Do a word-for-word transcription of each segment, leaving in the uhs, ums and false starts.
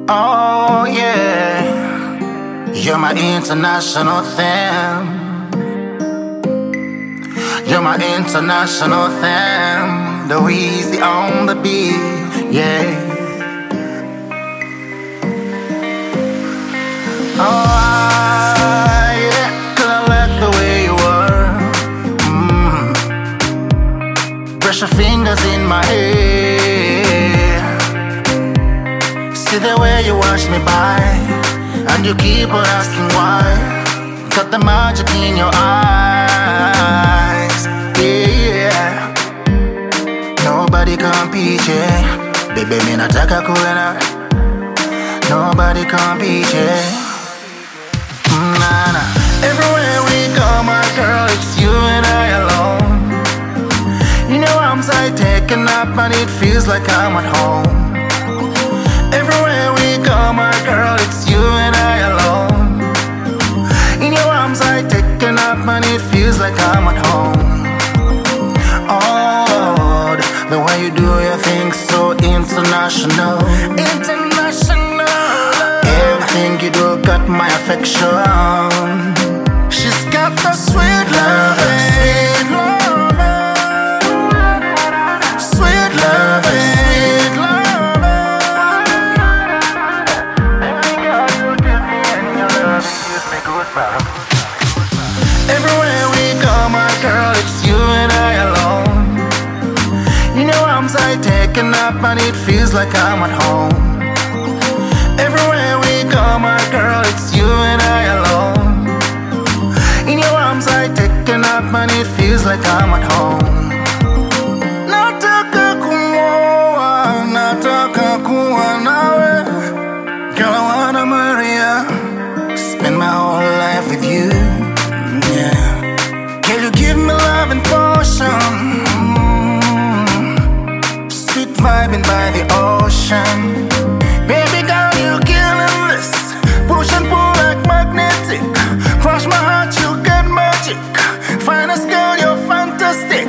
Oh yeah, you're my international thing. You're my international thing. The Weezy on the beat, yeah. Oh yeah, 'cause I like the way you were. Mm. Brush your fingers in my hair. See the way you watch me by, and you keep on asking why. Got the magic in your eyes, yeah. Nobody compete, yeah. Baby, me nataka kuwe na. Nobody compete, yeah. Mm, nah, nah. Everywhere we go, my girl, it's you and I alone. You know I'm side taking up, and it feels like I'm at home. Everywhere we go, my girl, it's you and I alone. In your arms I taken up, and it feels like I'm at home. Oh Lord, the way you do your things so international. International. Everything you do got my affection. She's got the sweet love, sweet love, sweet love, sweet love. Everywhere we go, my girl, it's you and I alone. You know I'm side taking up, and it feels like I'm at home. Everywhere we go, my girl, it's you and I alone. In your arms I taking up, and it feels like I'm at home. Nataka kuoa, nataka kuwa nawe. Girl, I wanna marry ya. Spend my whole life with you, yeah. Can you give me love and potion? Mm. Sweet vibing by the ocean. Baby girl, you killing this. Push and pull like magnetic. Crush my heart, you get magic. Finest girl, you're fantastic.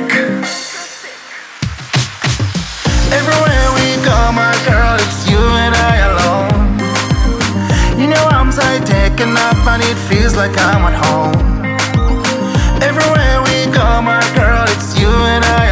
Everywhere we go, my girl, it's you and I alone. You know I'm side taking up, and it feels like I'm at home. Everywhere we go, my girl, it's you and I